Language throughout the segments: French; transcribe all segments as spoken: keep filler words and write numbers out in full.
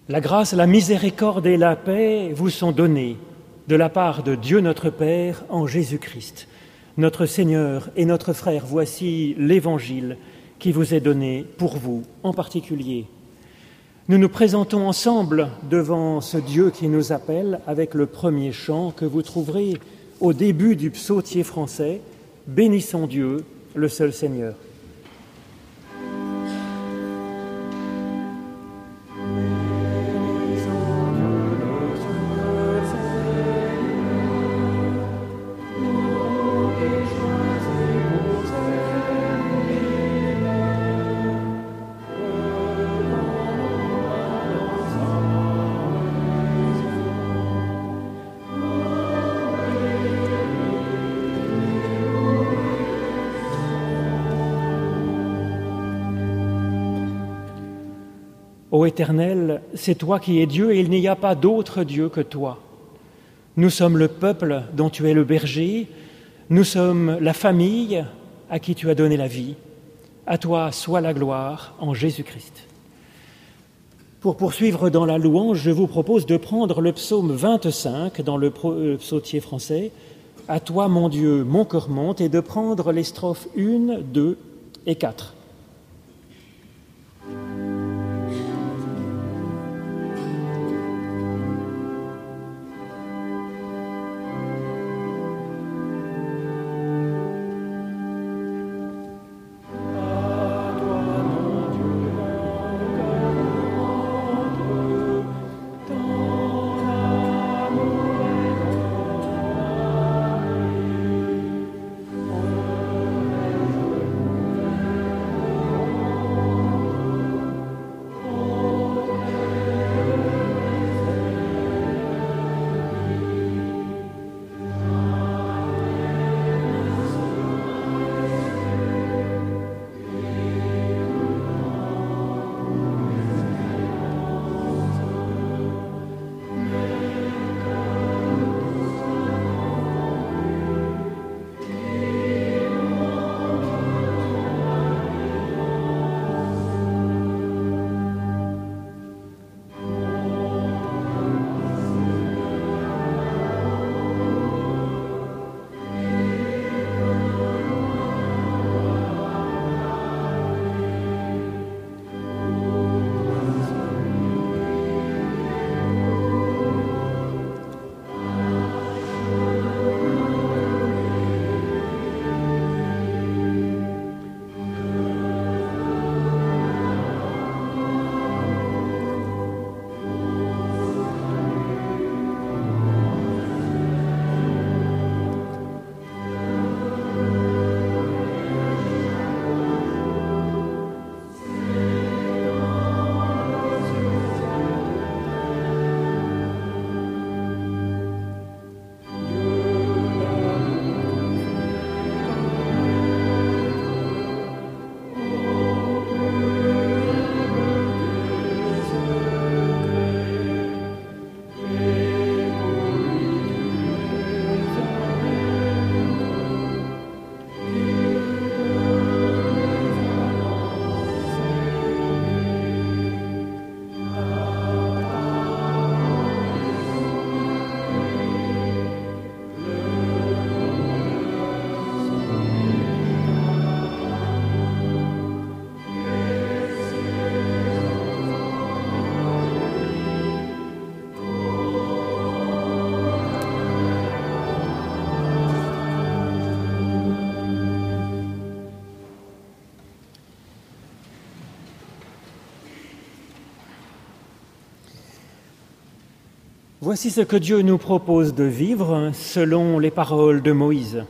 La grâce, la miséricorde et la paix vous sont données de la part de Dieu notre Père en Jésus-Christ, notre Seigneur et notre frère. Voici l'Évangile qui vous est donné pour vous en particulier. Nous nous présentons ensemble devant ce Dieu qui nous appelle avec le premier chant que vous trouverez au début du psautier français « Bénissons Dieu, le seul Seigneur ». Ô Éternel, c'est toi qui es Dieu et il n'y a pas d'autre Dieu que toi. Nous sommes le peuple dont tu es le berger, nous sommes la famille à qui tu as donné la vie. À toi soit la gloire en Jésus-Christ. Pour poursuivre dans la louange, je vous propose de prendre le psaume vingt-cinq dans le psautier français, « À toi mon Dieu, mon cœur monte » et de prendre les strophes un, deux et quatre. Voici ce que Dieu nous propose de vivre selon les paroles de Moïse.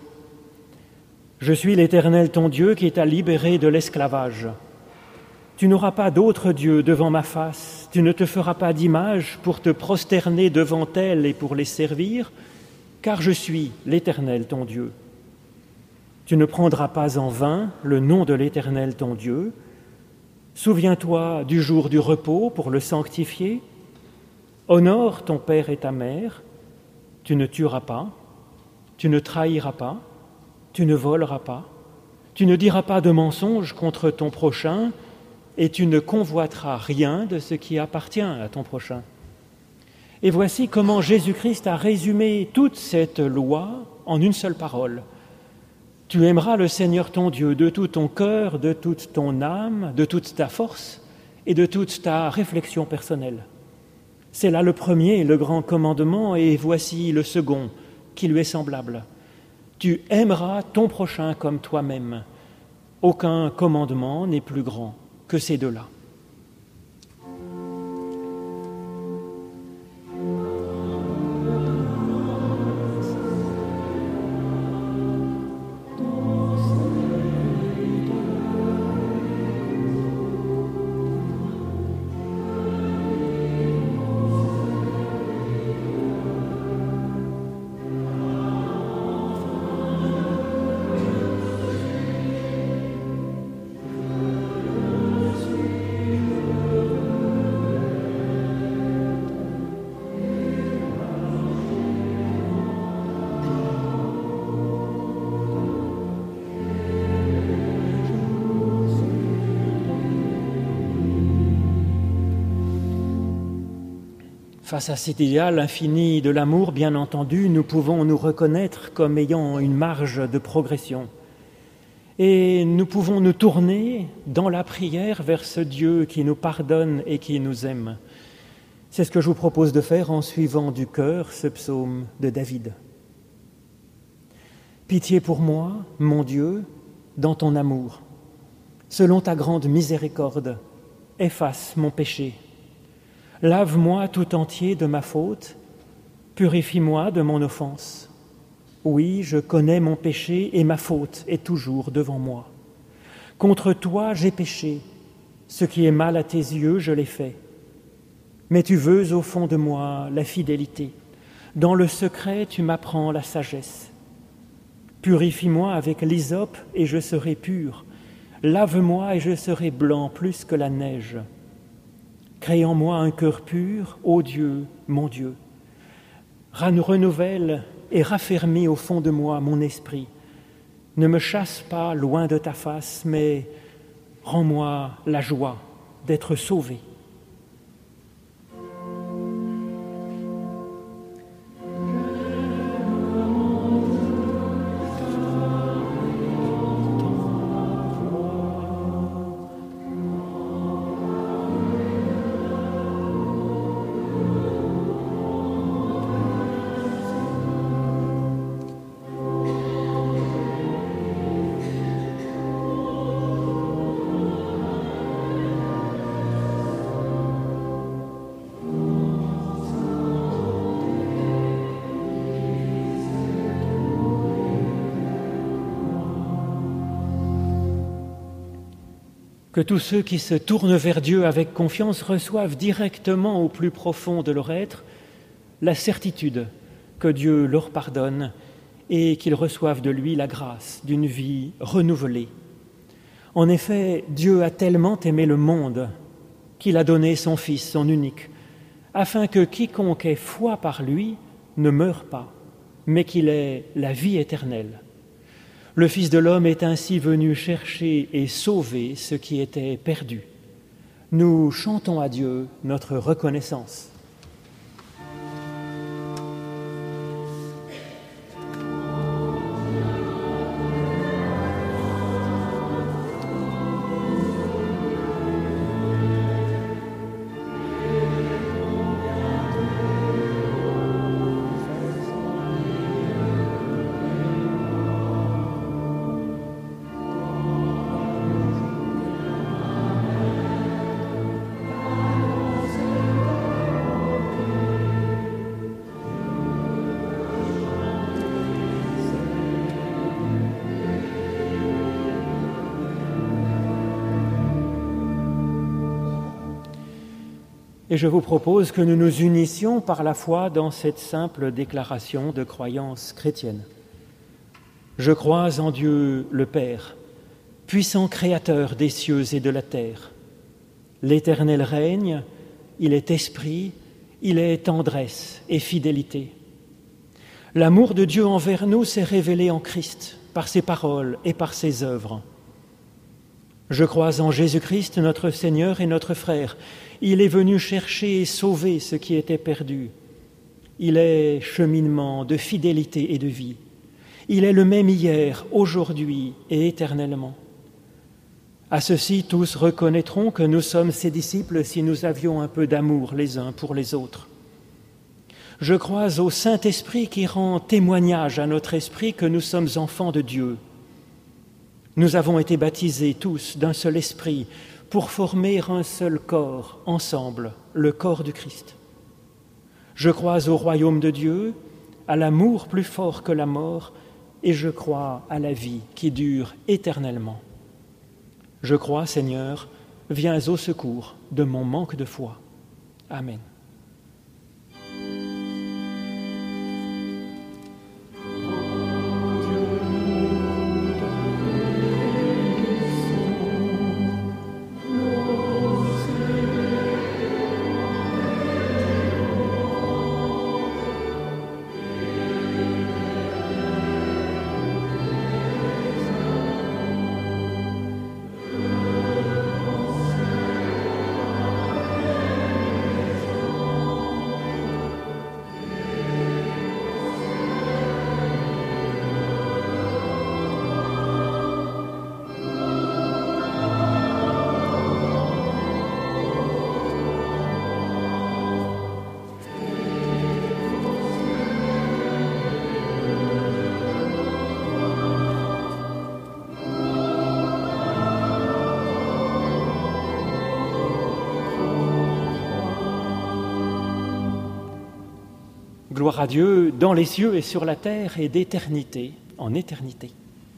« Je suis l'Éternel ton Dieu qui t'a libéré de l'esclavage. Tu n'auras pas d'autre Dieu devant ma face, tu ne te feras pas d'image pour te prosterner devant elles et pour les servir, car je suis l'Éternel ton Dieu. Tu ne prendras pas en vain le nom de l'Éternel ton Dieu. Souviens-toi du jour du repos pour le sanctifier. Honore ton père et ta mère. Tu ne tueras pas, tu ne trahiras pas, tu ne voleras pas, tu ne diras pas de mensonge contre ton prochain, et tu ne convoiteras rien de ce qui appartient à ton prochain. Et voici comment Jésus-Christ a résumé toute cette loi en une seule parole. Tu aimeras le Seigneur ton Dieu de tout ton cœur, de toute ton âme, de toute ta force et de toute ta réflexion personnelle. C'est là le premier, le grand commandement, et voici le second, qui lui est semblable. Tu aimeras ton prochain comme toi-même. Aucun commandement n'est plus grand que ces deux-là. Face à cet idéal infini de l'amour, bien entendu, nous pouvons nous reconnaître comme ayant une marge de progression. Et nous pouvons nous tourner dans la prière vers ce Dieu qui nous pardonne et qui nous aime. C'est ce que je vous propose de faire en suivant du cœur ce psaume de David. Pitié pour moi, mon Dieu, dans ton amour. Selon ta grande miséricorde, efface mon péché. Lave-moi tout entier de ma faute, purifie-moi de mon offense. Oui, je connais mon péché et ma faute est toujours devant moi. Contre toi, j'ai péché. Ce qui est mal à tes yeux, je l'ai fait. Mais tu veux au fond de moi la fidélité. Dans le secret, tu m'apprends la sagesse. Purifie-moi avec l'hysope et je serai pur. Lave-moi et je serai blanc plus que la neige. Crée en moi un cœur pur, ô Dieu, mon Dieu. Renouvelle et raffermis au fond de moi mon esprit. Ne me chasse pas loin de ta face, mais rends-moi la joie d'être sauvé. Que tous ceux qui se tournent vers Dieu avec confiance reçoivent directement au plus profond de leur être la certitude que Dieu leur pardonne et qu'ils reçoivent de lui la grâce d'une vie renouvelée. En effet, Dieu a tellement aimé le monde qu'il a donné son Fils, son unique, afin que quiconque ait foi par lui ne meure pas, mais qu'il ait la vie éternelle. Le Fils de l'homme est ainsi venu chercher et sauver ce qui était perdu. Nous chantons à Dieu notre reconnaissance. Et je vous propose que nous nous unissions par la foi dans cette simple déclaration de croyance chrétienne. Je crois en Dieu le Père, puissant créateur des cieux et de la terre. L'Éternel règne, il est esprit, il est tendresse et fidélité. L'amour de Dieu envers nous s'est révélé en Christ, par ses paroles et par ses œuvres. Je crois en Jésus-Christ, notre Seigneur et notre frère. Il est venu chercher et sauver ce qui était perdu. Il est cheminement de fidélité et de vie. Il est le même hier, aujourd'hui et éternellement. À ceci, tous reconnaîtront que nous sommes ses disciples si nous avions un peu d'amour les uns pour les autres. Je crois au Saint-Esprit qui rend témoignage à notre esprit que nous sommes enfants de Dieu. Nous avons été baptisés tous d'un seul esprit pour former un seul corps, ensemble, le corps du Christ. Je crois au royaume de Dieu, à l'amour plus fort que la mort, et je crois à la vie qui dure éternellement. Je crois, Seigneur, viens au secours de mon manque de foi. Amen. Gloire à Dieu dans les cieux et sur la terre et d'éternité en éternité.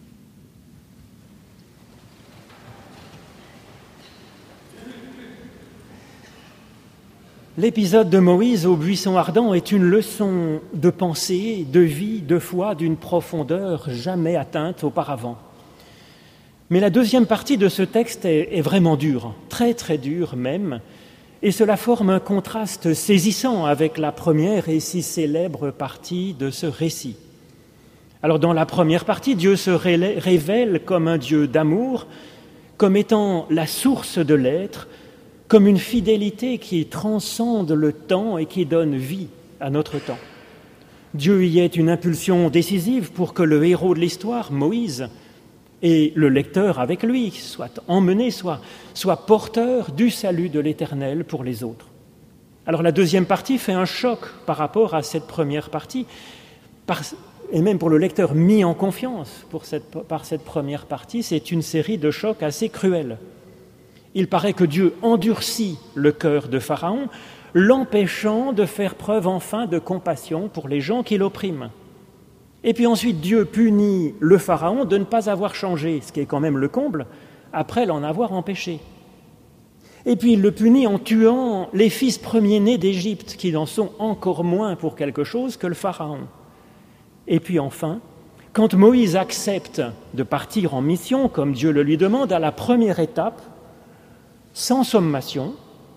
L'épisode de Moïse au buisson ardent est une leçon de pensée, de vie, de foi, d'une profondeur jamais atteinte auparavant. Mais la deuxième partie de ce texte est, est vraiment dure, très très dure même, et cela forme un contraste saisissant avec la première et si célèbre partie de ce récit. Alors dans la première partie, Dieu se révèle comme un Dieu d'amour, comme étant la source de l'être, comme une fidélité qui transcende le temps et qui donne vie à notre temps. Dieu y est une impulsion décisive pour que le héros de l'histoire, Moïse, et le lecteur avec lui, soit emmené, soit, soit porteur du salut de l'Éternel pour les autres. Alors la deuxième partie fait un choc par rapport à cette première partie, par, et même pour le lecteur mis en confiance pour cette, par cette première partie, c'est une série de chocs assez cruels. Il paraît que Dieu endurcit le cœur de Pharaon, l'empêchant de faire preuve enfin de compassion pour les gens qui l'oppriment. Et puis ensuite, Dieu punit le Pharaon de ne pas avoir changé, ce qui est quand même le comble, après l'en avoir empêché. Et puis il le punit en tuant les fils premiers-nés d'Égypte, qui n'en sont encore moins pour quelque chose que le Pharaon. Et puis enfin, quand Moïse accepte de partir en mission, comme Dieu le lui demande, à la première étape, sans sommation,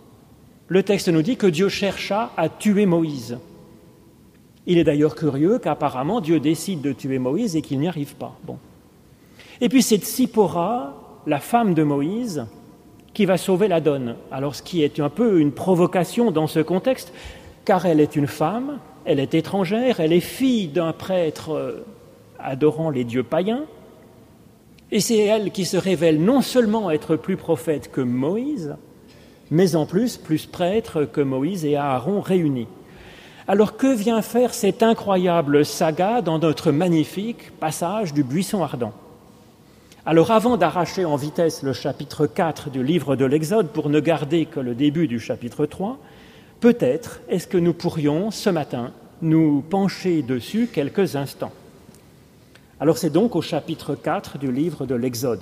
le texte nous dit que Dieu chercha à tuer Moïse. Il est d'ailleurs curieux qu'apparemment Dieu décide de tuer Moïse et qu'il n'y arrive pas. Bon. Et puis c'est Tsipora, la femme de Moïse, qui va sauver la donne. Alors ce qui est un peu une provocation dans ce contexte, car elle est une femme, elle est étrangère, elle est fille d'un prêtre adorant les dieux païens, et c'est elle qui se révèle non seulement être plus prophète que Moïse, mais en plus plus prêtre que Moïse et Aaron réunis. Alors que vient faire cette incroyable saga dans notre magnifique passage du buisson ardent ? Alors avant d'arracher en vitesse le chapitre quatre du livre de l'Exode pour ne garder que le début du chapitre trois, peut-être est-ce que nous pourrions ce matin nous pencher dessus quelques instants. Alors c'est donc au chapitre quatre du livre de l'Exode.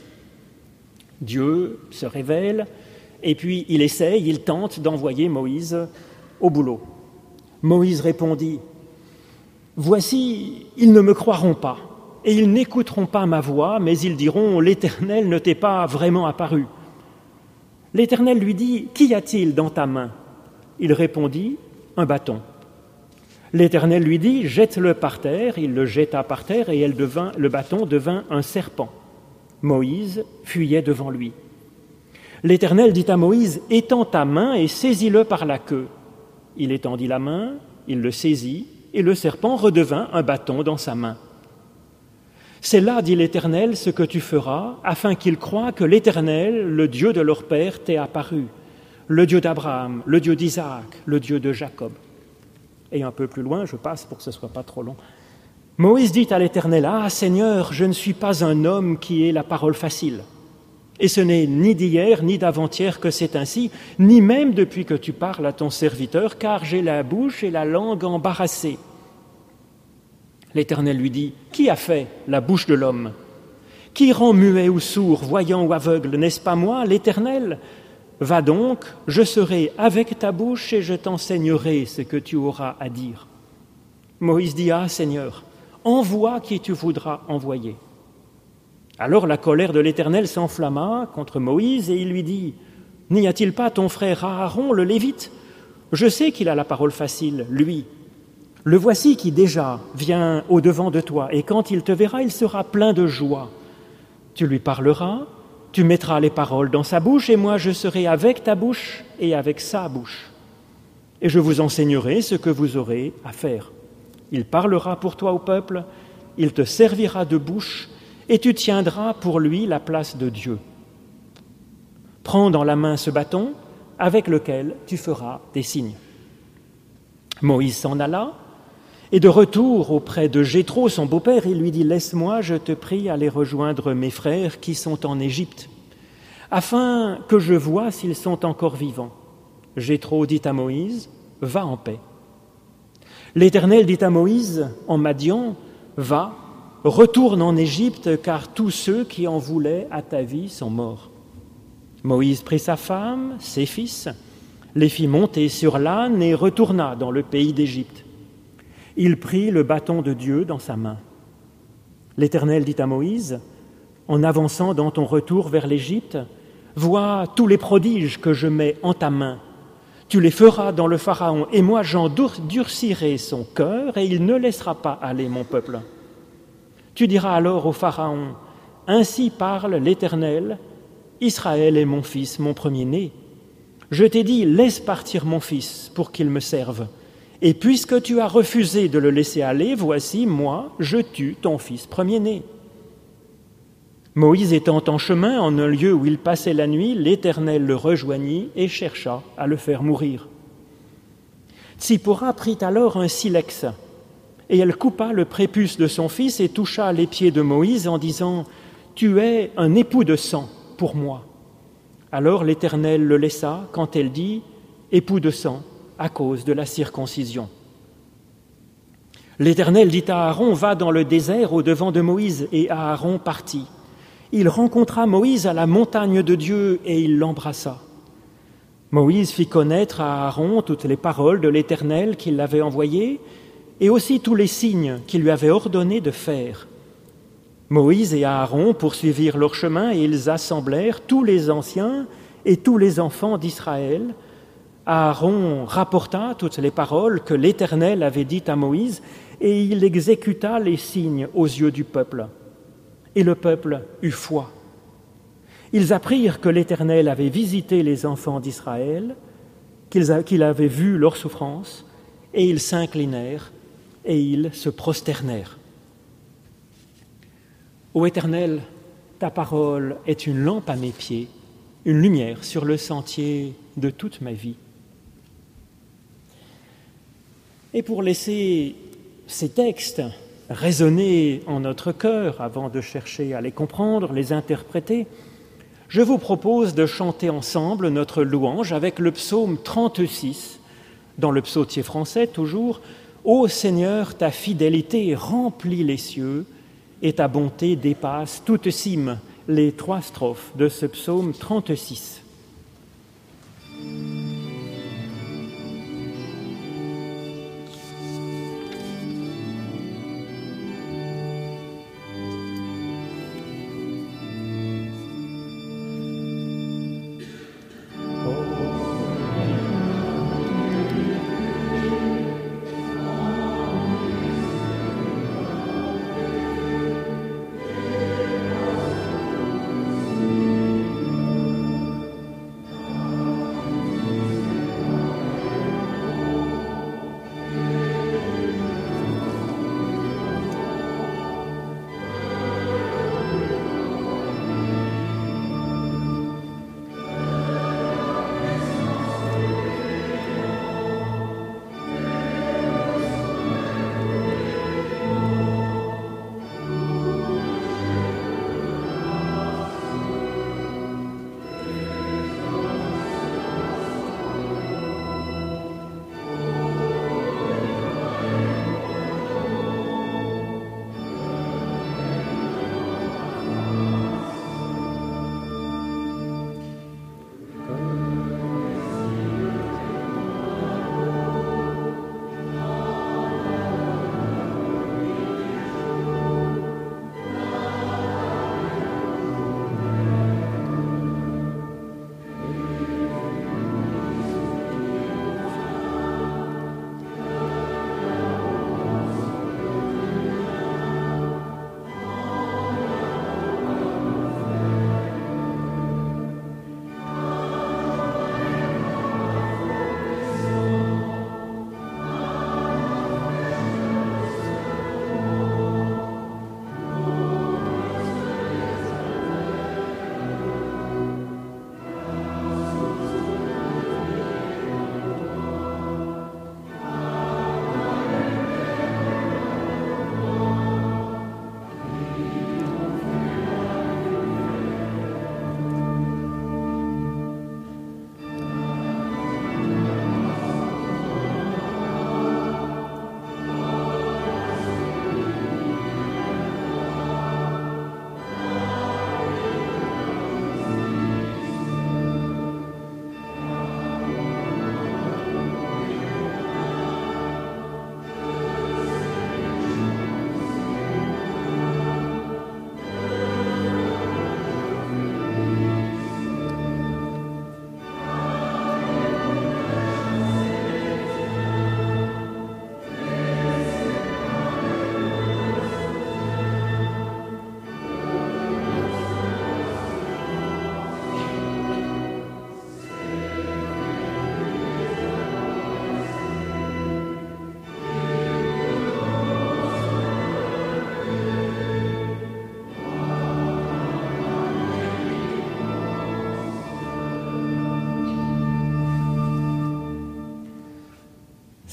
Dieu se révèle et puis il essaye, il tente d'envoyer Moïse au boulot. Moïse répondit « Voici, ils ne me croiront pas, et ils n'écouteront pas ma voix, mais ils diront « L'Éternel ne t'est pas vraiment apparu ». L'Éternel lui dit « Qu'y a-t-il dans ta main ?» Il répondit « Un bâton ». L'Éternel lui dit « Jette-le par terre ». Il le jeta par terre et elle devint, le bâton devint un serpent. Moïse fuyait devant lui. L'Éternel dit à Moïse, « Étends ta main et saisis-le par la queue. » Il étendit la main, il le saisit, et le serpent redevint un bâton dans sa main. « C'est là, dit l'Éternel, ce que tu feras, afin qu'ils croient que l'Éternel, le Dieu de leur père, t'est apparu, le Dieu d'Abraham, le Dieu d'Isaac, le Dieu de Jacob. » Et un peu plus loin, je passe pour que ce ne soit pas trop long. Moïse dit à l'Éternel, « Ah, Seigneur, je ne suis pas un homme qui ait la parole facile. Et ce n'est ni d'hier, ni d'avant-hier que c'est ainsi, ni même depuis que tu parles à ton serviteur, car j'ai la bouche et la langue embarrassées. » L'Éternel lui dit, « Qui a fait la bouche de l'homme? Qui rend muet ou sourd, voyant ou aveugle? N'est-ce pas moi, l'Éternel? Va donc, je serai avec ta bouche et je t'enseignerai ce que tu auras à dire. » Moïse dit, « Ah, Seigneur, envoie qui tu voudras envoyer. » Alors la colère de l'Éternel s'enflamma contre Moïse et il lui dit, « N'y a-t-il pas ton frère Aaron, le Lévite? Je sais qu'il a la parole facile, lui. Le voici qui déjà vient au-devant de toi, et quand il te verra, il sera plein de joie. Tu lui parleras, tu mettras les paroles dans sa bouche, et moi je serai avec ta bouche et avec sa bouche. Et je vous enseignerai ce que vous aurez à faire. Il parlera pour toi au peuple, il te servira de bouche, et tu tiendras pour lui la place de Dieu. Prends dans la main ce bâton avec lequel tu feras des signes. » Moïse s'en alla, et de retour auprès de Jéthro, son beau-père, il lui dit « Laisse-moi, je te prie, aller rejoindre mes frères qui sont en Égypte, afin que je voie s'ils sont encore vivants. » Jéthro dit à Moïse « Va en paix. » L'Éternel dit à Moïse en Madian « Va, retourne en Égypte, car tous ceux qui en voulaient à ta vie sont morts. » Moïse prit sa femme, ses fils, les fit monter sur l'âne et retourna dans le pays d'Égypte. Il prit le bâton de Dieu dans sa main. L'Éternel dit à Moïse, en avançant dans ton retour vers l'Égypte, « Vois tous les prodiges que je mets en ta main. Tu les feras dans le Pharaon, et moi j'endurcirai son cœur, et il ne laissera pas aller mon peuple. Tu diras alors au Pharaon, « Ainsi parle l'Éternel, Israël est mon fils, mon premier-né. Je t'ai dit, laisse partir mon fils pour qu'il me serve. Et puisque tu as refusé de le laisser aller, voici, moi, je tue ton fils premier-né. » Moïse étant en chemin, en un lieu où il passait la nuit, l'Éternel le rejoignit et chercha à le faire mourir. Tsippora prit alors un silex, et elle coupa le prépuce de son fils et toucha les pieds de Moïse en disant « Tu es un époux de sang pour moi. » Alors l'Éternel le laissa quand elle dit « Époux de sang » à cause de la circoncision. L'Éternel dit à Aaron « Va dans le désert au-devant de Moïse » et Aaron partit. Il rencontra Moïse à la montagne de Dieu et il l'embrassa. Moïse fit connaître à Aaron toutes les paroles de l'Éternel qui l'avait envoyé et aussi tous les signes qu'il lui avait ordonné de faire. Moïse et Aaron poursuivirent leur chemin et ils assemblèrent tous les anciens et tous les enfants d'Israël. Aaron rapporta toutes les paroles que l'Éternel avait dites à Moïse et il exécuta les signes aux yeux du peuple. Et le peuple eut foi. Ils apprirent que l'Éternel avait visité les enfants d'Israël, qu'il avait vu leur souffrance, et ils s'inclinèrent et ils se prosternèrent. Ô Éternel, ta parole est une lampe à mes pieds, une lumière sur le sentier de toute ma vie. Et pour laisser ces textes résonner en notre cœur avant de chercher à les comprendre, les interpréter, je vous propose de chanter ensemble notre louange avec le psaume trente-six, dans le psautier français toujours, « Ô Seigneur, ta fidélité remplit les cieux et ta bonté dépasse toute cime », les trois strophes de ce psaume trente-six.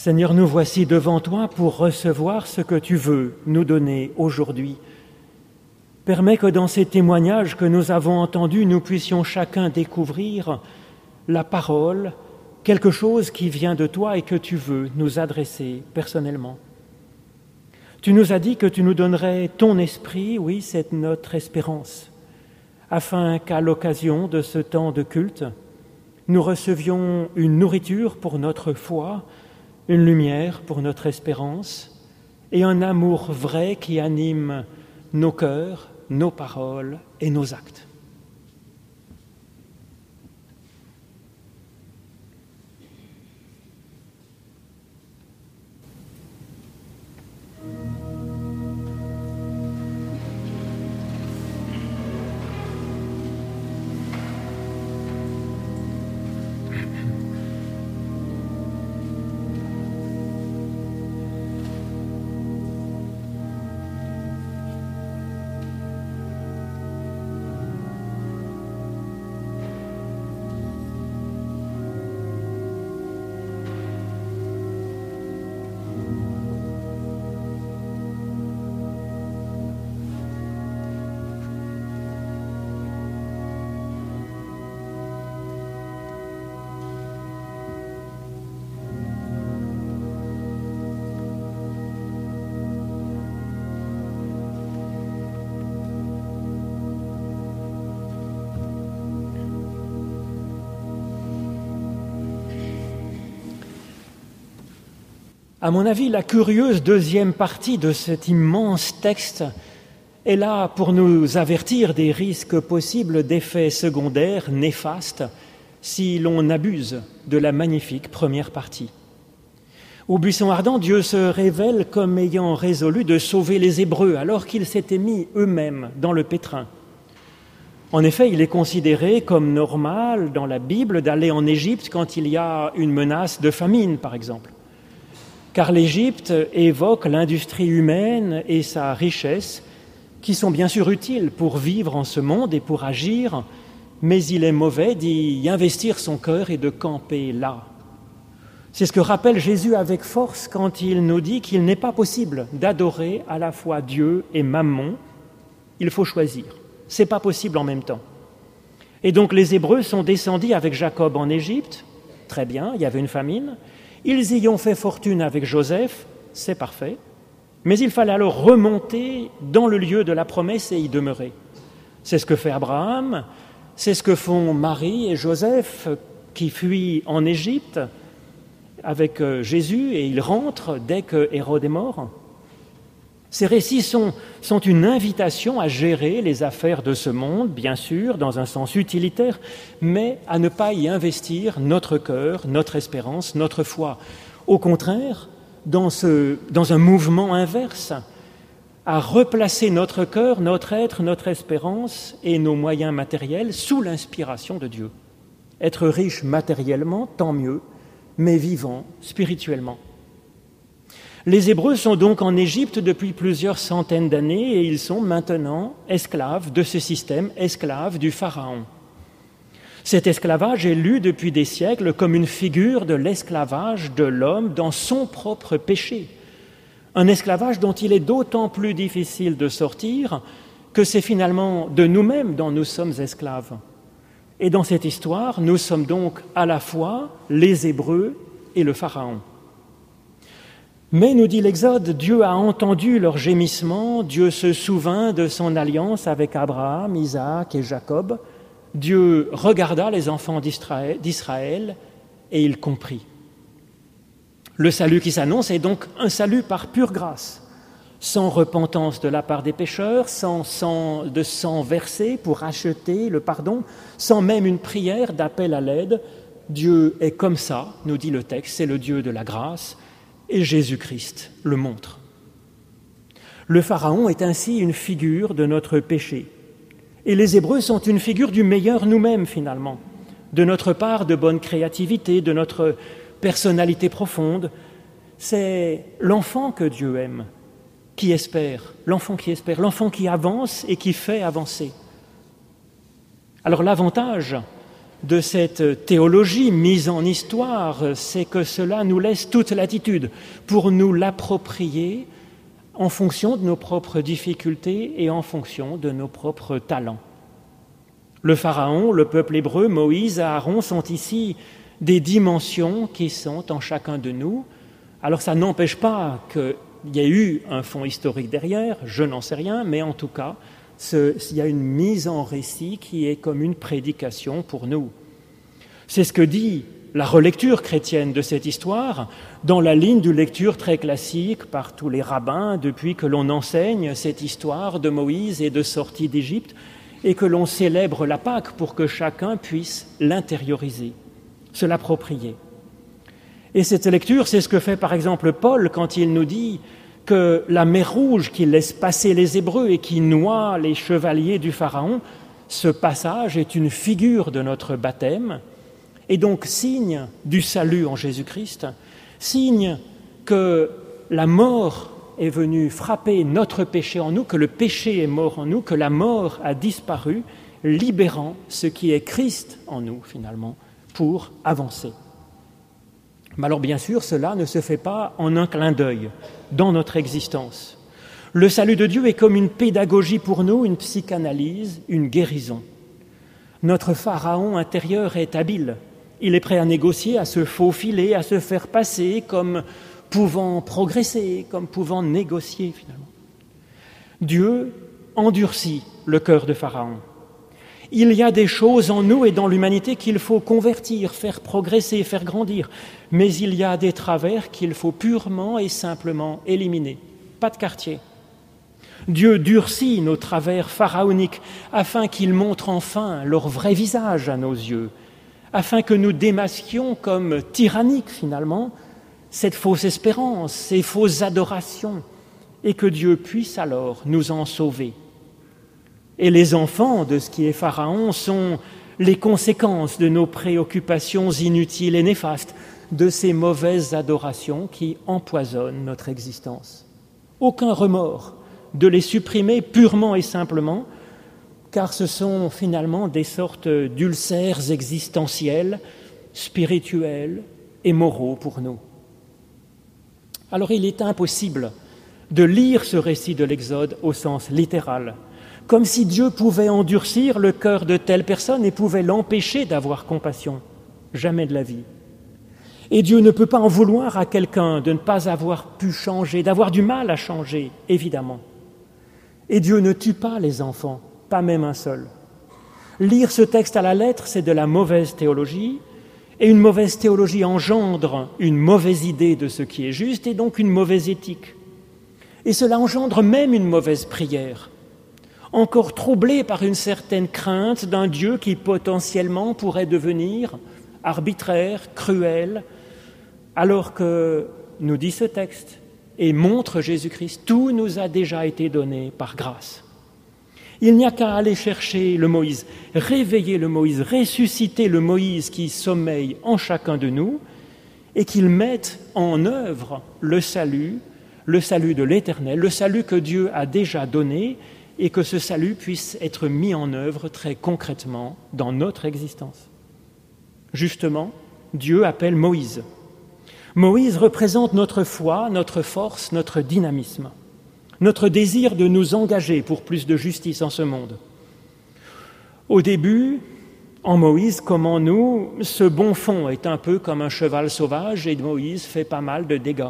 Seigneur, nous voici devant toi pour recevoir ce que tu veux nous donner aujourd'hui. Permets que dans ces témoignages que nous avons entendus, nous puissions chacun découvrir la parole, quelque chose qui vient de toi et que tu veux nous adresser personnellement. Tu nous as dit que tu nous donnerais ton esprit, oui, c'est notre espérance, afin qu'à l'occasion de ce temps de culte, nous recevions une nourriture pour notre foi, une lumière pour notre espérance et un amour vrai qui anime nos cœurs, nos paroles et nos actes. À mon avis, la curieuse deuxième partie de cet immense texte est là pour nous avertir des risques possibles d'effets secondaires néfastes si l'on abuse de la magnifique première partie. Au buisson ardent, Dieu se révèle comme ayant résolu de sauver les Hébreux alors qu'ils s'étaient mis eux-mêmes dans le pétrin. En effet, il est considéré comme normal dans la Bible d'aller en Égypte quand il y a une menace de famine, par exemple. Car l'Égypte évoque l'industrie humaine et sa richesse, qui sont bien sûr utiles pour vivre en ce monde et pour agir, mais il est mauvais d'y investir son cœur et de camper là. C'est ce que rappelle Jésus avec force quand il nous dit qu'il n'est pas possible d'adorer à la fois Dieu et Mammon. Il faut choisir. Ce n'est pas possible en même temps. Et donc les Hébreux sont descendus avec Jacob en Égypte. Très bien, il y avait une famine. Ils y ont fait fortune avec Joseph, c'est parfait, mais il fallait alors remonter dans le lieu de la promesse et y demeurer. C'est ce que fait Abraham, c'est ce que font Marie et Joseph qui fuient en Égypte avec Jésus et ils rentrent dès que Hérode est mort. Ces récits sont, sont une invitation à gérer les affaires de ce monde, bien sûr, dans un sens utilitaire, mais à ne pas y investir notre cœur, notre espérance, notre foi. Au contraire, dans, ce, dans un mouvement inverse, à replacer notre cœur, notre être, notre espérance et nos moyens matériels sous l'inspiration de Dieu. Être riche matériellement, tant mieux, mais vivant spirituellement. Les Hébreux sont donc en Égypte depuis plusieurs centaines d'années et ils sont maintenant esclaves de ce système, esclaves du Pharaon. Cet esclavage est lu depuis des siècles comme une figure de l'esclavage de l'homme dans son propre péché. Un esclavage dont il est d'autant plus difficile de sortir que c'est finalement de nous-mêmes dont nous sommes esclaves. Et dans cette histoire, nous sommes donc à la fois les Hébreux et le Pharaon. Mais, nous dit l'Exode, Dieu a entendu leurs gémissements, Dieu se souvint de son alliance avec Abraham, Isaac et Jacob. Dieu regarda les enfants d'Israël et il comprit. Le salut qui s'annonce est donc un salut par pure grâce, sans repentance de la part des pécheurs, sans sang de sang versé pour acheter le pardon, sans même une prière d'appel à l'aide. Dieu est comme ça, nous dit le texte, c'est le Dieu de la grâce. Et Jésus-Christ le montre. Le Pharaon est ainsi une figure de notre péché. Et les Hébreux sont une figure du meilleur nous-mêmes, finalement, de notre part de bonne créativité, de notre personnalité profonde. C'est l'enfant que Dieu aime, qui espère, l'enfant qui espère, l'enfant qui avance et qui fait avancer. Alors l'avantage de cette théologie mise en histoire, c'est que cela nous laisse toute latitude pour nous l'approprier en fonction de nos propres difficultés et en fonction de nos propres talents. Le Pharaon, le peuple hébreu, Moïse, Aaron sont ici des dimensions qui sont en chacun de nous. Alors ça n'empêche pas qu'il y ait eu un fond historique derrière, je n'en sais rien, mais en tout cas, ce, il y a une mise en récit qui est comme une prédication pour nous. C'est ce que dit la relecture chrétienne de cette histoire, dans la ligne de lecture très classique par tous les rabbins depuis que l'on enseigne cette histoire de Moïse et de sortie d'Égypte et que l'on célèbre la Pâque pour que chacun puisse l'intérioriser, se l'approprier. Et cette lecture, c'est ce que fait par exemple Paul quand il nous dit que la mer Rouge qui laisse passer les Hébreux et qui noie les chevaliers du Pharaon, ce passage est une figure de notre baptême et donc signe du salut en Jésus-Christ, signe que la mort est venue frapper notre péché en nous, que le péché est mort en nous, que la mort a disparu, libérant ce qui est Christ en nous finalement, pour avancer. Mais alors bien sûr, cela ne se fait pas en un clin d'œil dans notre existence. Le salut de Dieu est comme une pédagogie pour nous, une psychanalyse, une guérison. Notre Pharaon intérieur est habile. Il est prêt à négocier, à se faufiler, à se faire passer comme pouvant progresser, comme pouvant négocier finalement. Dieu endurcit le cœur de Pharaon. Il y a des choses en nous et dans l'humanité qu'il faut convertir, faire progresser, faire grandir. Mais il y a des travers qu'il faut purement et simplement éliminer. Pas de quartier. Dieu durcit nos travers pharaoniques afin qu'ils montrent enfin leur vrai visage à nos yeux, afin que nous démasquions comme tyranniques finalement cette fausse espérance, ces fausses adorations, et que Dieu puisse alors nous en sauver. Et les enfants de ce qui est Pharaon sont les conséquences de nos préoccupations inutiles et néfastes, de ces mauvaises adorations qui empoisonnent notre existence. Aucun remords de les supprimer purement et simplement, car ce sont finalement des sortes d'ulcères existentiels, spirituels et moraux pour nous. Alors il est impossible de lire ce récit de l'Exode au sens littéral, comme si Dieu pouvait endurcir le cœur de telle personne et pouvait l'empêcher d'avoir compassion. Jamais de la vie. Et Dieu ne peut pas en vouloir à quelqu'un de ne pas avoir pu changer, d'avoir du mal à changer, évidemment. Et Dieu ne tue pas les enfants, pas même un seul. Lire ce texte à la lettre, c'est de la mauvaise théologie, et une mauvaise théologie engendre une mauvaise idée de ce qui est juste et donc une mauvaise éthique. Et cela engendre même une mauvaise prière, encore troublée par une certaine crainte d'un Dieu qui potentiellement pourrait devenir arbitraire, cruel, alors que, nous dit ce texte, et montre Jésus-Christ, tout nous a déjà été donné par grâce. Il n'y a qu'à aller chercher le Moïse, réveiller le Moïse, ressusciter le Moïse qui sommeille en chacun de nous et qu'il mette en œuvre le salut, le salut de l'Éternel, le salut que Dieu a déjà donné et que ce salut puisse être mis en œuvre très concrètement dans notre existence. Justement, Dieu appelle Moïse. Moïse représente notre foi, notre force, notre dynamisme, notre désir de nous engager pour plus de justice en ce monde. Au début, en Moïse, comme en nous, ce bon fond est un peu comme un cheval sauvage et Moïse fait pas mal de dégâts.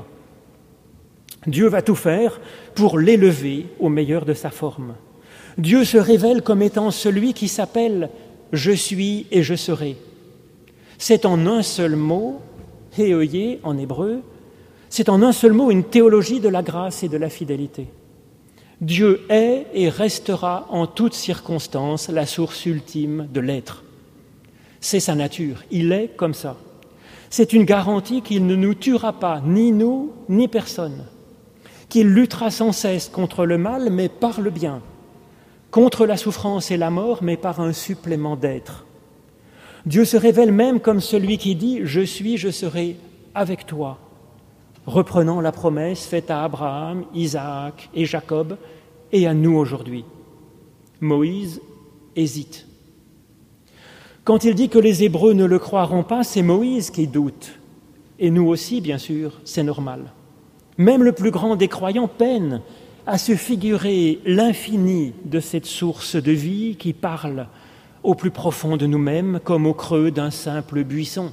Dieu va tout faire pour l'élever au meilleur de sa forme. Dieu se révèle comme étant celui qui s'appelle « Je suis et je serai ». C'est en un seul mot, « Héoïe » en hébreu, c'est en un seul mot une théologie de la grâce et de la fidélité. Dieu est et restera en toutes circonstances la source ultime de l'être. C'est sa nature, il est comme ça. C'est une garantie qu'il ne nous tuera pas, ni nous, ni personne, qu'il luttera sans cesse contre le mal, mais par le bien, contre la souffrance et la mort, mais par un supplément d'être. Dieu se révèle même comme celui qui dit « Je suis, je serai avec toi », reprenant la promesse faite à Abraham, Isaac et Jacob, et à nous aujourd'hui. Moïse hésite. Quand il dit que les Hébreux ne le croiront pas, c'est Moïse qui doute. Et nous aussi, bien sûr, c'est normal. Même le plus grand des croyants peine à se figurer l'infini de cette source de vie qui parle au plus profond de nous-mêmes comme au creux d'un simple buisson.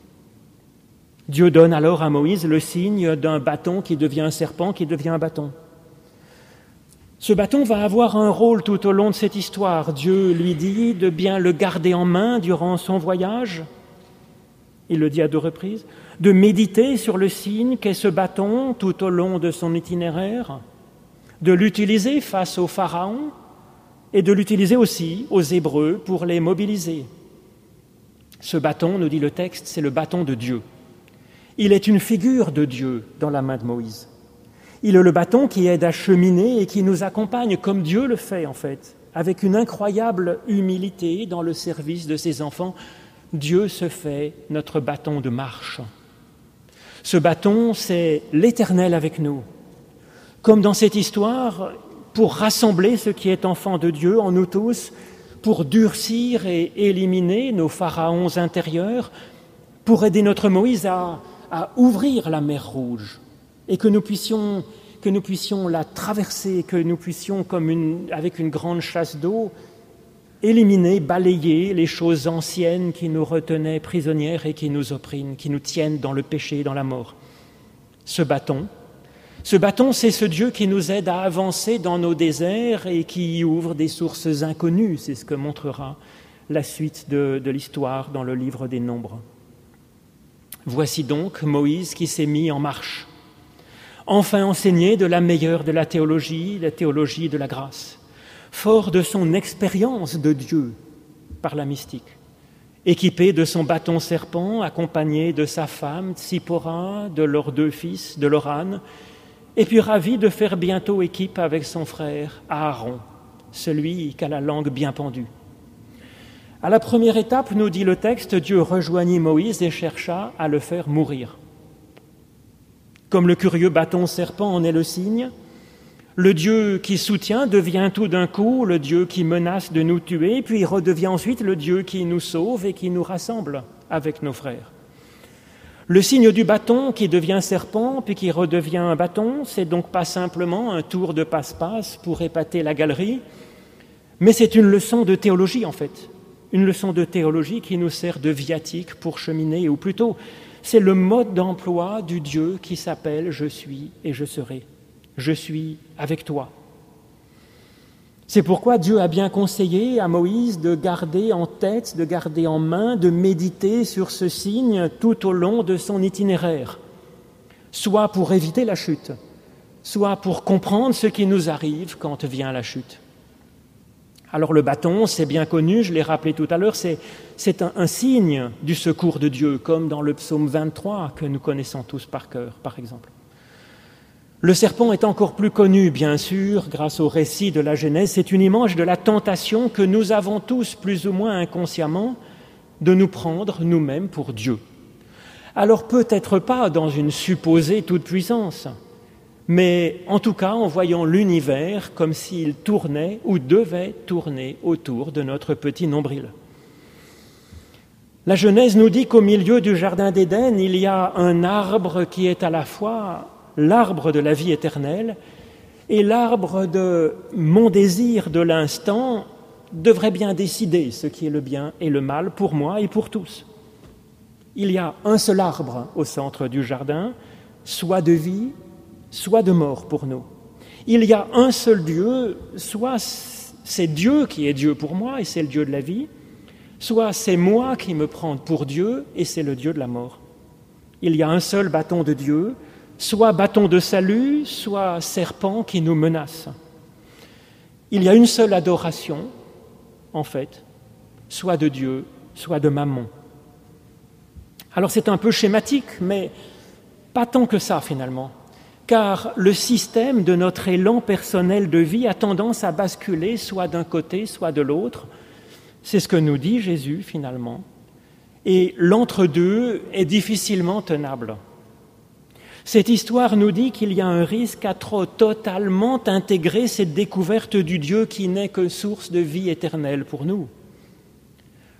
Dieu donne alors à Moïse le signe d'un bâton qui devient un serpent, qui devient un bâton. Ce bâton va avoir un rôle tout au long de cette histoire. Dieu lui dit de bien le garder en main durant son voyage, il le dit à deux reprises, de méditer sur le signe qu'est ce bâton tout au long de son itinéraire, de l'utiliser face au Pharaon et de l'utiliser aussi aux Hébreux pour les mobiliser. Ce bâton, nous dit le texte, c'est le bâton de Dieu. Il est une figure de Dieu dans la main de Moïse. Il est le bâton qui aide à cheminer et qui nous accompagne comme Dieu le fait en fait, avec une incroyable humilité dans le service de ses enfants. Dieu se fait notre bâton de marche. Ce bâton, c'est l'Éternel avec nous. Comme dans cette histoire, pour rassembler ce qui est enfant de Dieu en nous tous, pour durcir et éliminer nos pharaons intérieurs, pour aider notre Moïse à, à ouvrir la mer Rouge et que nous puissions, que nous puissions la traverser, que nous puissions, comme une, avec une grande chasse d'eau, éliminer, balayer les choses anciennes qui nous retenaient prisonnières et qui nous oppriment, qui nous tiennent dans le péché et dans la mort. Ce bâton, ce bâton, c'est ce Dieu qui nous aide à avancer dans nos déserts et qui y ouvre des sources inconnues. C'est ce que montrera la suite de, de l'histoire dans le livre des Nombres. Voici donc Moïse qui s'est mis en marche, enfin enseigné de la meilleure de la théologie, la théologie de la grâce, fort de son expérience de Dieu par la mystique, équipé de son bâton serpent, accompagné de sa femme Tsipora, de leurs deux fils, de leur âne, et puis ravi de faire bientôt équipe avec son frère Aaron, celui qui a la langue bien pendue. À la première étape, nous dit le texte, Dieu rejoignit Moïse et chercha à le faire mourir. Comme le curieux bâton serpent en est le signe, le Dieu qui soutient devient tout d'un coup le Dieu qui menace de nous tuer, puis il redevient ensuite le Dieu qui nous sauve et qui nous rassemble avec nos frères. Le signe du bâton qui devient serpent, puis qui redevient un bâton, c'est donc pas simplement un tour de passe-passe pour épater la galerie, mais c'est une leçon de théologie en fait, une leçon de théologie qui nous sert de viatique pour cheminer, ou plutôt, c'est le mode d'emploi du Dieu qui s'appelle « Je suis et je serai ». Je suis avec toi. C'est pourquoi Dieu a bien conseillé à Moïse de garder en tête, de garder en main, de méditer sur ce signe tout au long de son itinéraire, soit pour éviter la chute, soit pour comprendre ce qui nous arrive quand vient la chute. Alors le bâton, c'est bien connu, je l'ai rappelé tout à l'heure, c'est, c'est un, un signe du secours de Dieu, comme dans le psaume vingt-trois que nous connaissons tous par cœur, par exemple. Le serpent est encore plus connu, bien sûr, grâce au récit de la Genèse. C'est une image de la tentation que nous avons tous, plus ou moins inconsciemment, de nous prendre nous-mêmes pour Dieu. Alors peut-être pas dans une supposée toute-puissance, mais en tout cas en voyant l'univers comme s'il tournait ou devait tourner autour de notre petit nombril. La Genèse nous dit qu'au milieu du jardin d'Éden, il y a un arbre qui est à la fois l'arbre de la vie éternelle et l'arbre de mon désir de l'instant devrait bien décider ce qui est le bien et le mal pour moi et pour tous. Il y a un seul arbre au centre du jardin, soit de vie, soit de mort pour nous. Il y a un seul Dieu, soit c'est Dieu qui est Dieu pour moi et c'est le Dieu de la vie, soit c'est moi qui me prends pour Dieu et c'est le Dieu de la mort. Il y a un seul bâton de Dieu, soit bâton de salut, soit serpent qui nous menace. Il y a une seule adoration, en fait, soit de Dieu, soit de Mammon. Alors c'est un peu schématique, mais pas tant que ça finalement, car le système de notre élan personnel de vie a tendance à basculer soit d'un côté, soit de l'autre. C'est ce que nous dit Jésus finalement. Et l'entre-deux est difficilement tenable. Cette histoire nous dit qu'il y a un risque à trop totalement intégrer cette découverte du Dieu qui n'est que source de vie éternelle pour nous.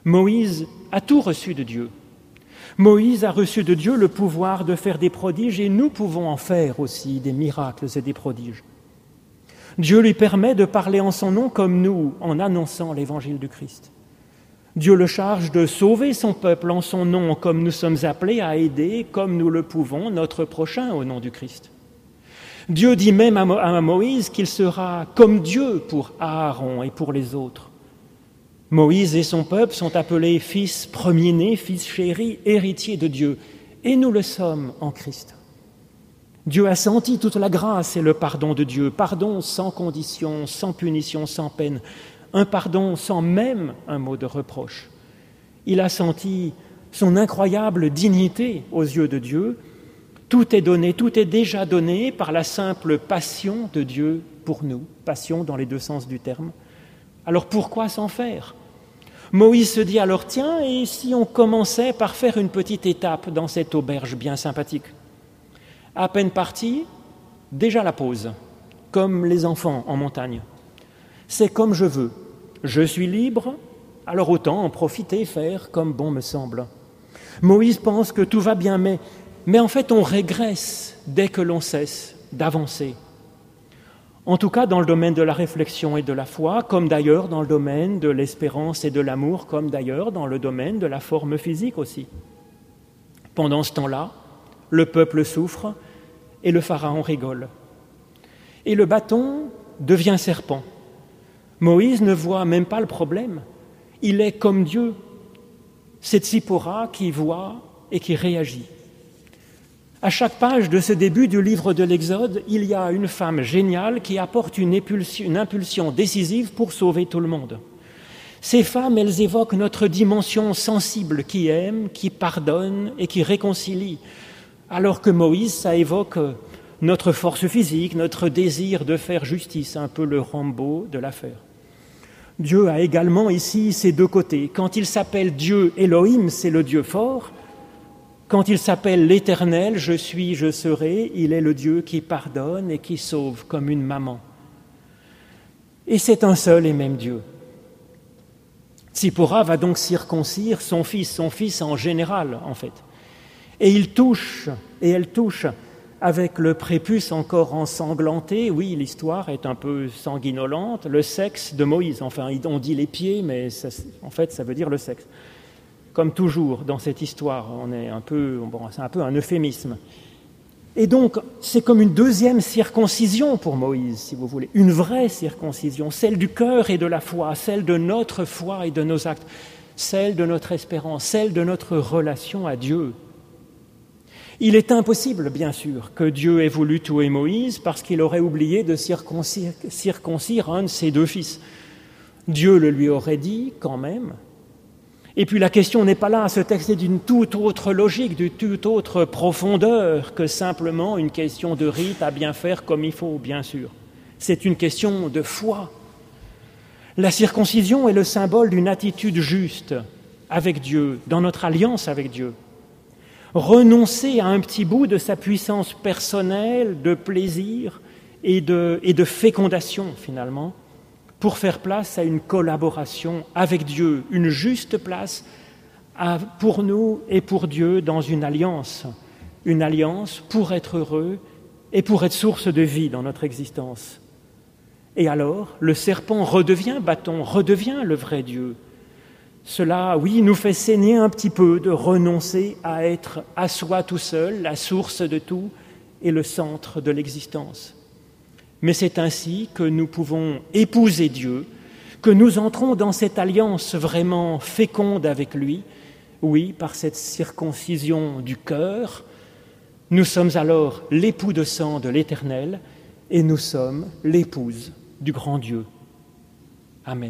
Moïse a tout reçu de Dieu. Moïse a reçu de Dieu le pouvoir de faire des prodiges et nous pouvons en faire aussi des miracles et des prodiges. Dieu lui permet de parler en son nom comme nous en annonçant l'évangile du Christ. Dieu le charge de sauver son peuple en son nom comme nous sommes appelés à aider, comme nous le pouvons, notre prochain au nom du Christ. Dieu dit même à, Mo- à Moïse qu'il sera comme Dieu pour Aaron et pour les autres. Moïse et son peuple sont appelés fils premier-nés, fils chéris, héritiers de Dieu, et nous le sommes en Christ. Dieu a senti toute la grâce et le pardon de Dieu, pardon sans condition, sans punition, sans peine, un pardon sans même un mot de reproche. Il a senti son incroyable dignité aux yeux de Dieu. Tout est donné, tout est déjà donné par la simple passion de Dieu pour nous, passion dans les deux sens du terme. Alors pourquoi s'en faire ? Moïse se dit alors, tiens, et si on commençait par faire une petite étape dans cette auberge bien sympathique ? À peine parti, déjà la pause, comme les enfants en montagne. C'est comme je veux. Je suis libre, alors autant en profiter et faire comme bon me semble. Moïse pense que tout va bien, mais, mais en fait on régresse dès que l'on cesse d'avancer. En tout cas dans le domaine de la réflexion et de la foi, comme d'ailleurs dans le domaine de l'espérance et de l'amour, comme d'ailleurs dans le domaine de la forme physique aussi. Pendant ce temps-là, le peuple souffre et le pharaon rigole. Et le bâton devient serpent. Moïse ne voit même pas le problème. Il est comme Dieu. C'est Tsippora qui voit et qui réagit. À chaque page de ce début du livre de l'Exode, il y a une femme géniale qui apporte une impulsion, une impulsion décisive pour sauver tout le monde. Ces femmes, elles évoquent notre dimension sensible qui aime, qui pardonne et qui réconcilie, alors que Moïse, ça évoque notre force physique, notre désir de faire justice, un peu le Rambo de l'affaire. Dieu a également ici ses deux côtés. Quand il s'appelle Dieu Elohim, c'est le Dieu fort. Quand il s'appelle l'Éternel, je suis, je serai, il est le Dieu qui pardonne et qui sauve comme une maman. Et c'est un seul et même Dieu. Tsippora va donc circoncire son fils, son fils en général en fait. Et il touche, et elle touche avec le prépuce encore ensanglanté, oui, l'histoire est un peu sanguinolente, le sexe de Moïse. Enfin, on dit les pieds, mais ça, en fait, ça veut dire le sexe. Comme toujours dans cette histoire, on est un peu, bon, c'est un peu un euphémisme. Et donc, c'est comme une deuxième circoncision pour Moïse, si vous voulez, une vraie circoncision, celle du cœur et de la foi, celle de notre foi et de nos actes, celle de notre espérance, celle de notre relation à Dieu. Il est impossible, bien sûr, que Dieu ait voulu tuer Moïse parce qu'il aurait oublié de circoncire, circoncire un de ses deux fils. Dieu le lui aurait dit quand même. Et puis la question n'est pas là, ce texte est d'une toute autre logique, d'une toute autre profondeur que simplement une question de rite à bien faire comme il faut, bien sûr. C'est une question de foi. La circoncision est le symbole d'une attitude juste avec Dieu, dans notre alliance avec Dieu. Renoncer à un petit bout de sa puissance personnelle, de plaisir et de, et de fécondation, finalement, pour faire place à une collaboration avec Dieu, une juste place à, pour nous et pour Dieu dans une alliance, une alliance pour être heureux et pour être source de vie dans notre existence. Et alors, le serpent redevient bâton, redevient le vrai Dieu. Cela, oui, nous fait saigner un petit peu de renoncer à être à soi tout seul, la source de tout et le centre de l'existence. Mais c'est ainsi que nous pouvons épouser Dieu, que nous entrons dans cette alliance vraiment féconde avec lui, oui, par cette circoncision du cœur. Nous sommes alors l'époux de sang de l'Éternel et nous sommes l'épouse du grand Dieu. Amen.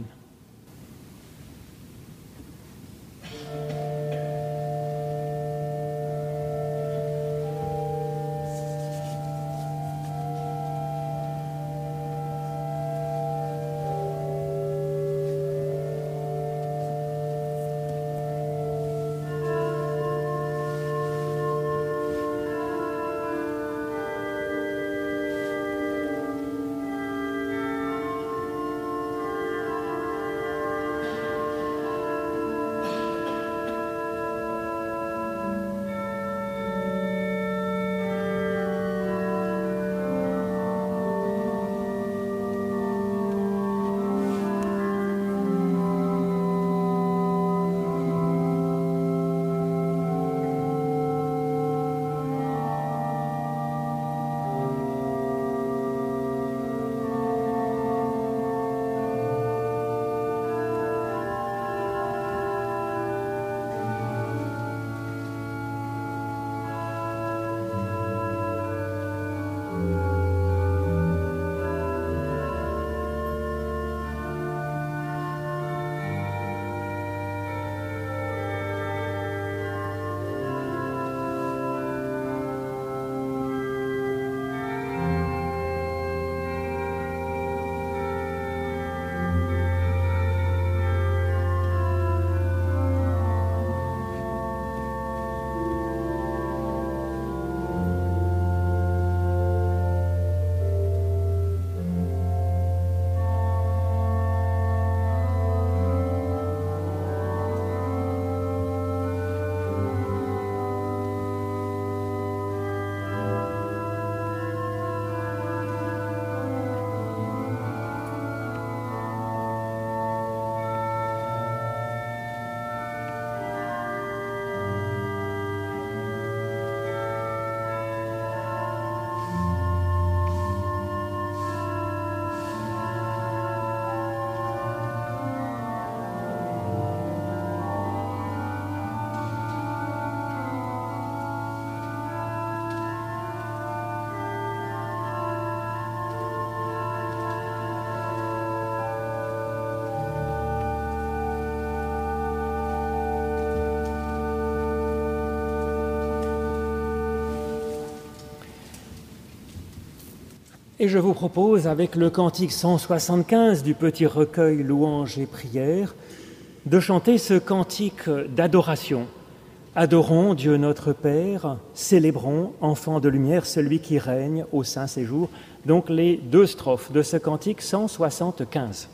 Et je vous propose, avec le cantique cent soixante-quinze du petit recueil Louanges et prières, de chanter ce cantique d'adoration. Adorons Dieu notre Père, célébrons, enfant de lumière, celui qui règne au saint séjour. Donc les deux strophes de ce cantique cent soixante-quinze.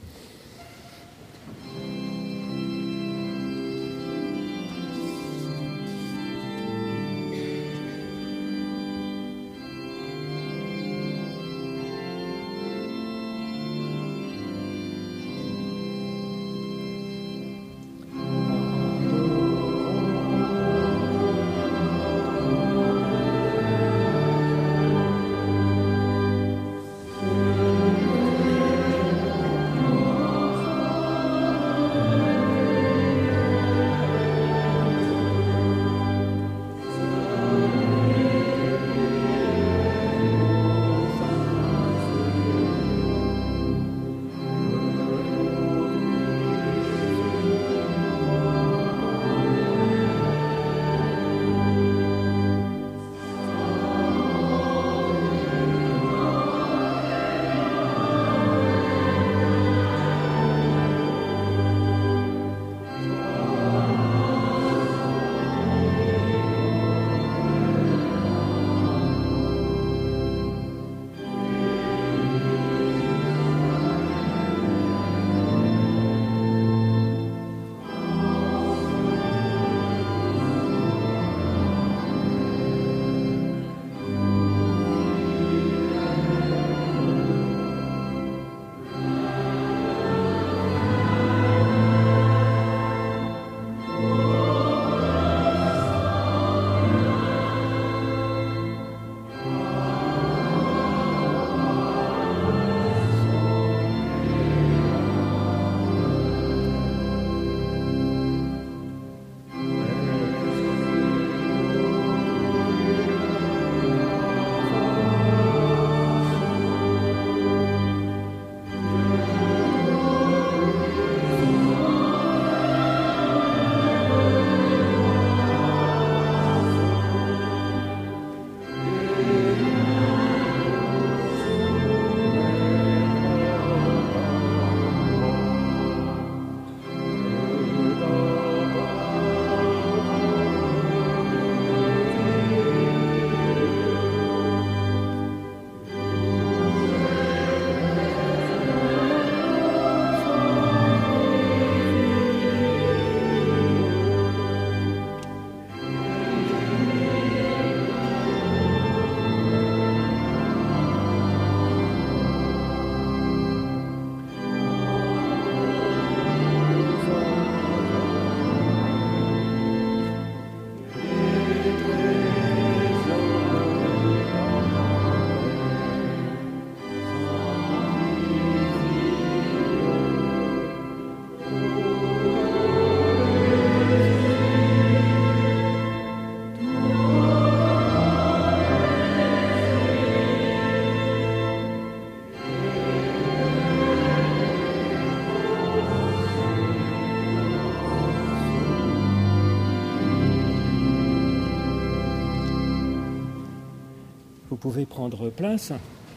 Vous pouvez prendre place.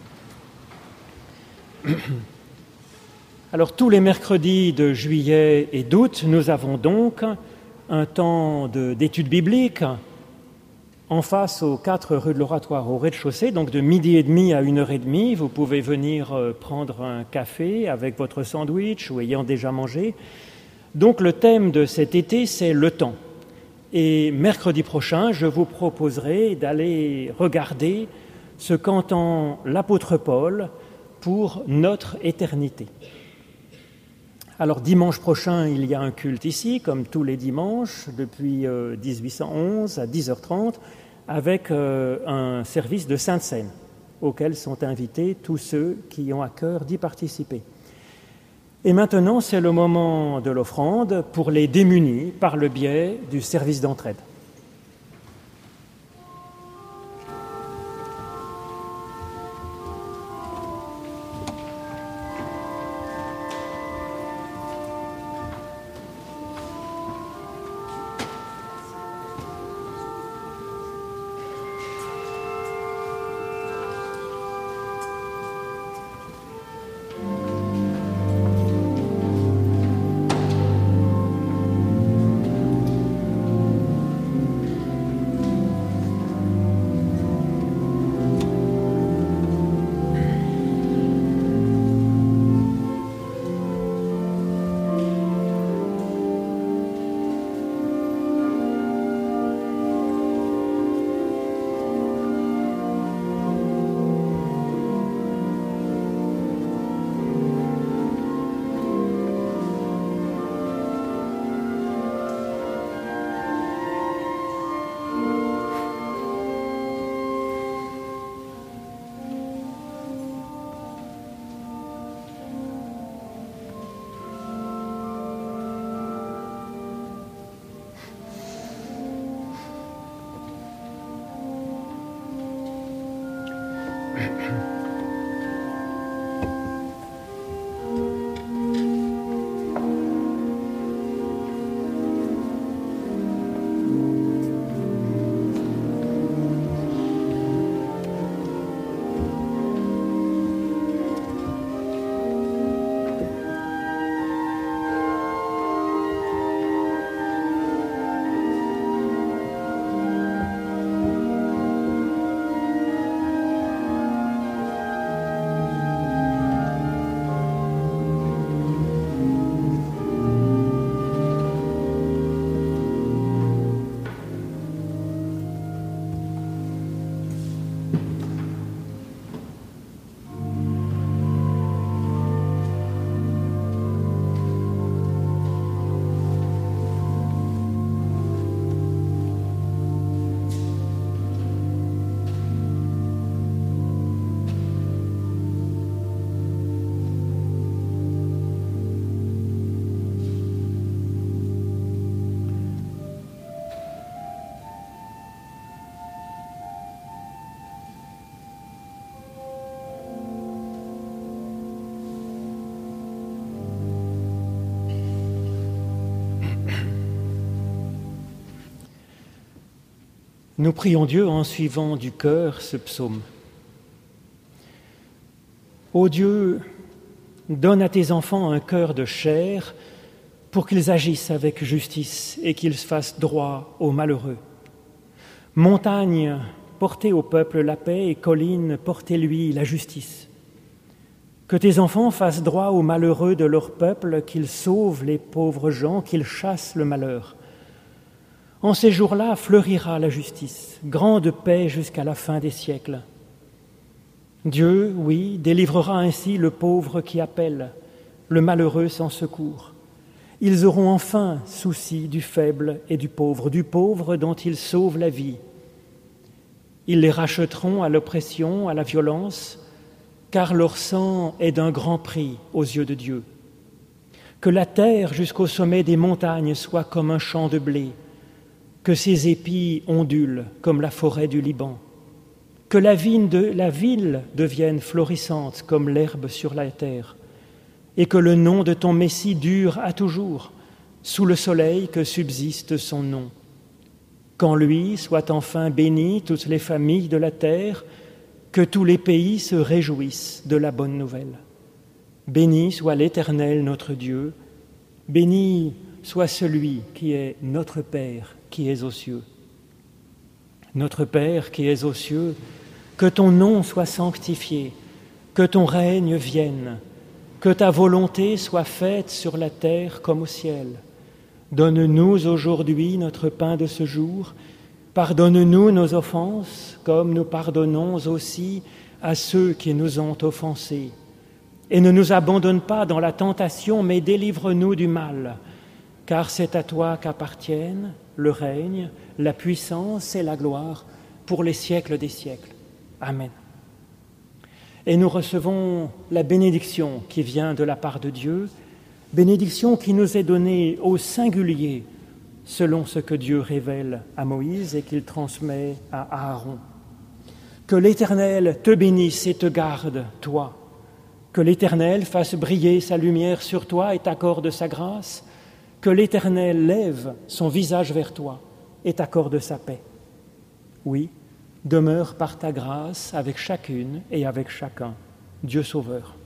Alors, tous les mercredis de juillet et d'août, nous avons donc un temps de, d'études bibliques en face aux quatre rues de l'Oratoire, au rez-de-chaussée, donc de midi et demi à une heure et demie. Vous pouvez venir prendre un café avec votre sandwich ou ayant déjà mangé. Donc, le thème de cet été, c'est le temps. Et mercredi prochain, je vous proposerai d'aller regarder ce qu'entend l'apôtre Paul pour notre éternité. Alors dimanche prochain, il y a un culte ici, comme tous les dimanches, depuis dix-huit cent onze à dix heures trente, avec un service de Sainte Seine, auquel sont invités tous ceux qui ont à cœur d'y participer. Et maintenant, c'est le moment de l'offrande pour les démunis par le biais du service d'entraide. Nous prions Dieu en suivant du cœur ce psaume. Ô Dieu, donne à tes enfants un cœur de chair pour qu'ils agissent avec justice et qu'ils fassent droit aux malheureux. Montagne, portez au peuple la paix, et collines, portez-lui la justice. Que tes enfants fassent droit aux malheureux de leur peuple, qu'ils sauvent les pauvres gens, qu'ils chassent le malheur. En ces jours-là fleurira la justice, grande paix jusqu'à la fin des siècles. Dieu, oui, délivrera ainsi le pauvre qui appelle, le malheureux sans secours. Ils auront enfin souci du faible et du pauvre, du pauvre dont ils sauvent la vie. Ils les rachèteront à l'oppression, à la violence, car leur sang est d'un grand prix aux yeux de Dieu. Que la terre jusqu'au sommet des montagnes soit comme un champ de blé, que ses épis ondulent comme la forêt du Liban, que la, vigne de, la ville devienne florissante comme l'herbe sur la terre, et que le nom de ton Messie dure à toujours, sous le soleil que subsiste son nom. Qu'en lui soient enfin bénies toutes les familles de la terre, que tous les pays se réjouissent de la bonne nouvelle. Béni soit l'Éternel notre Dieu, béni soit celui qui est notre Père, qui est aux cieux. Notre Père qui es aux cieux, que ton nom soit sanctifié, que ton règne vienne, que ta volonté soit faite sur la terre comme au ciel. Donne-nous aujourd'hui notre pain de ce jour, pardonne-nous nos offenses, comme nous pardonnons aussi à ceux qui nous ont offensés. Et ne nous abandonne pas dans la tentation, mais délivre-nous du mal, car c'est à toi qu'appartiennent le règne, la puissance et la gloire pour les siècles des siècles. Amen. Et nous recevons la bénédiction qui vient de la part de Dieu, bénédiction qui nous est donnée au singulier, selon ce que Dieu révèle à Moïse et qu'il transmet à Aaron. Que l'Éternel te bénisse et te garde, toi. Que l'Éternel fasse briller sa lumière sur toi et t'accorde sa grâce. Que l'Éternel lève son visage vers toi et t'accorde sa paix. Oui, demeure par ta grâce avec chacune et avec chacun, Dieu Sauveur.